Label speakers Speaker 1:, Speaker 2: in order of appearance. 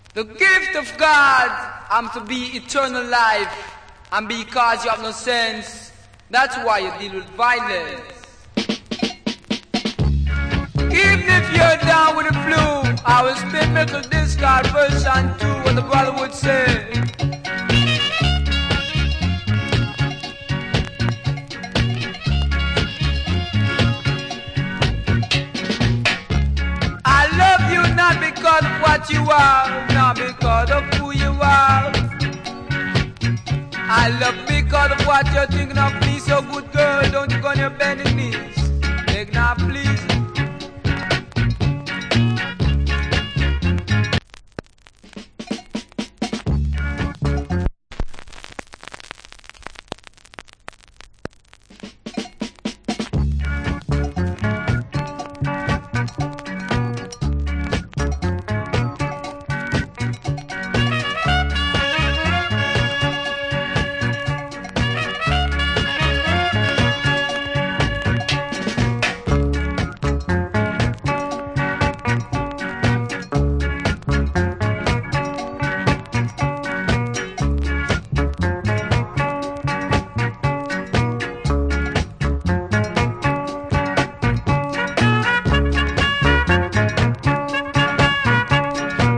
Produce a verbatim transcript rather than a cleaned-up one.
Speaker 1: The gift of God, I'm to be eternal life. And because you have no sense, that's why you deal with violence. Even if you're down with the flu, I will spin metal discard version two, what the brother would say. I love you not because of what you are, not because of who you are. I love because of what you're thinking of me, so good girl, don't you go on your bending knees. Beg now, please.